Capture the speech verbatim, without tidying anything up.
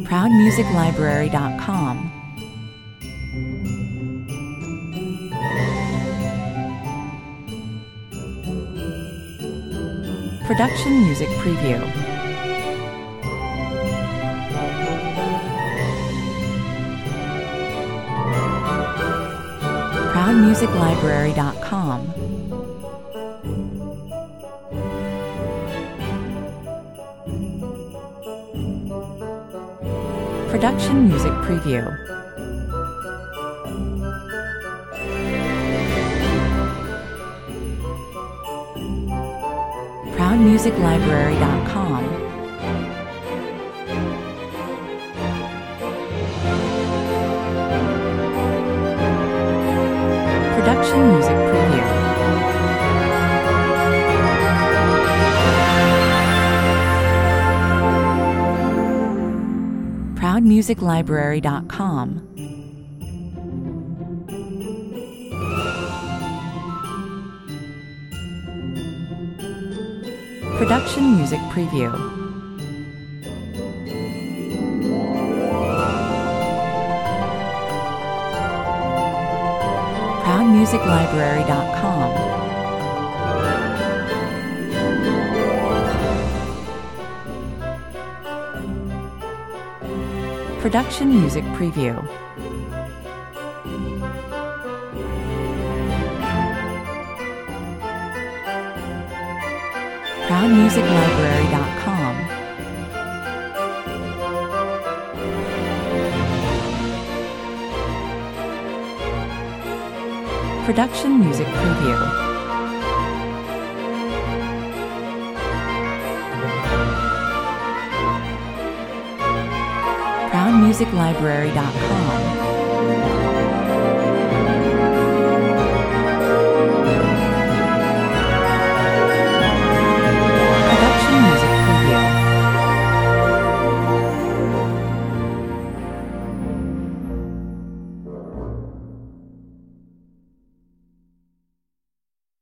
proud music library dot com. Production Music Preview. proud music library dot com. Production Music Preview. proud music library dot com. Production Music Preview. proud music library dot com. Production Music Preview. proud music library dot com. Production Music Preview. proud music library dot com. Production Music Preview. proud music library dot com.